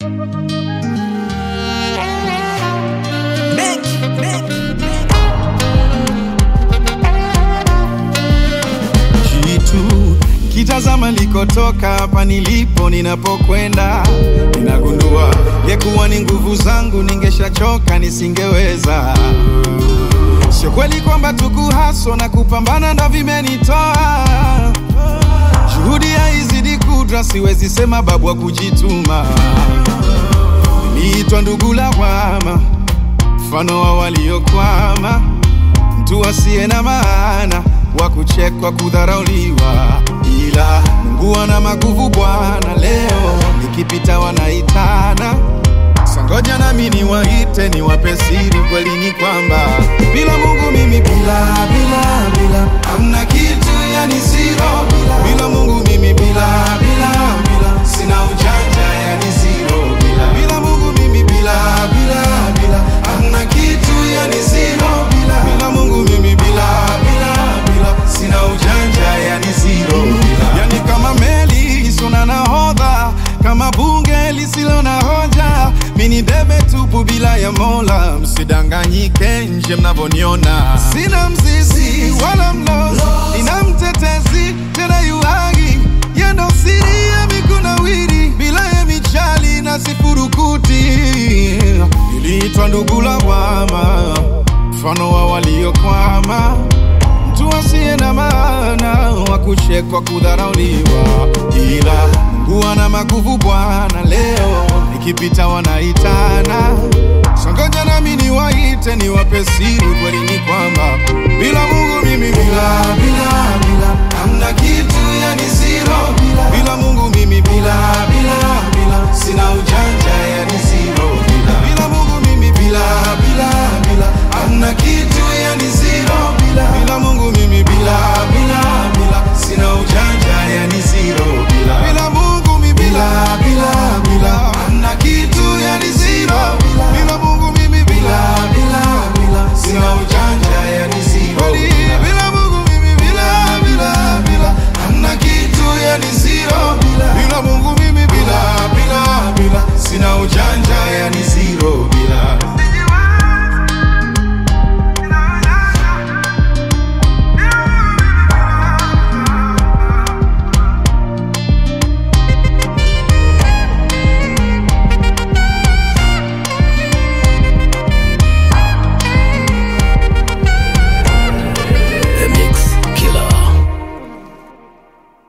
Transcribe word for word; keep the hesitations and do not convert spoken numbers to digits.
Jitu kitazama likotoka hapa nilipo ninapokwenda, ninagundua yekuwa ni nguvu zangu ningeshachoka nisingeweza. Sio kweli kwamba tukuhaso na kupambana ndo vimenitoa. Juhudi haizidi kudra, siwezi sema babu wa kujituma. Niliitwa ndugu lawama, mfano wa waliokwama, mtu asiye na maana, wa kuchekwa kudharauliwa. Ila Mungu ana maguvu Bwana, leo nikipita wanaitana. Sangoja nami niwaite niwape siri, kweli ni kwamba bila Mungu mimi bila bila bila hamna kitu, yani zero. Bila, bila Mungu mimi bila bila bila sina ujanja, yani zero. Bila, bila Mungu mimi bila bila bila hamna kitu, yani zero. Bila, bila Mungu mimi bila bila bila sina ujanja, yani zero. Bila, yani kama meli isona nahodha, kama bunge lisilo na hoja, mini debe tupu bila ya Mola. Msidanganyike nje mnavoniona, sina mzizi wala mlozi, nina mtetezi tena yuhagi, yendo siri ya mikunawiri, bila ya michali na sifurukuti. Niliitwa ndugu lawama, mfano wa waliokwama, mtu asiye na maana, wa kuchekwa kudharauliwa. Ila Mungu ana maguvu Bwana, leo nikipita wanaitana. Sangoja nami niwaite niwape siri, kweli ni kwamba bila Mungu mimi bila bila bila hamna kitu, yani zero. Bila, bila Mungu mimi bila